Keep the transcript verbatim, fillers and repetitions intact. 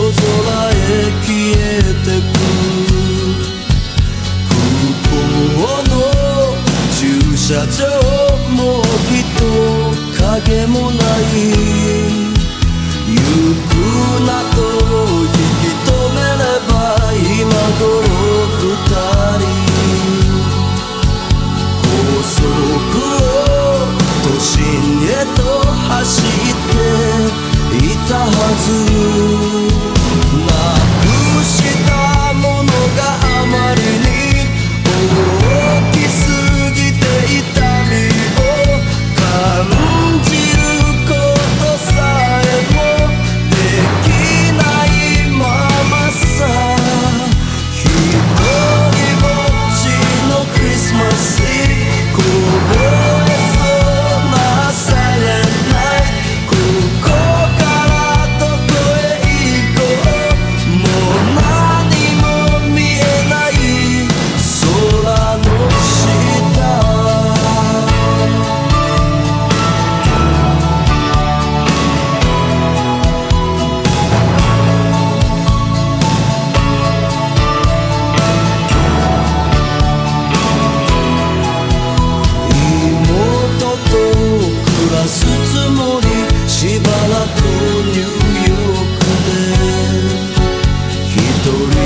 空へ消えてく。空港の駐車場も人影もない。行くなと引き止めれば今頃二人高速を都心へと走っていたはず。なくしたものがあまりに大きすぎて痛みを感じることさえもできないままさ。ひとりぼっちのクリスマスイブ、凍えそうなサイレンナイト。ここからどこへ行こう、もう何も見えない空の下。妹と暮らすつもり、しばらくニューヨークで一人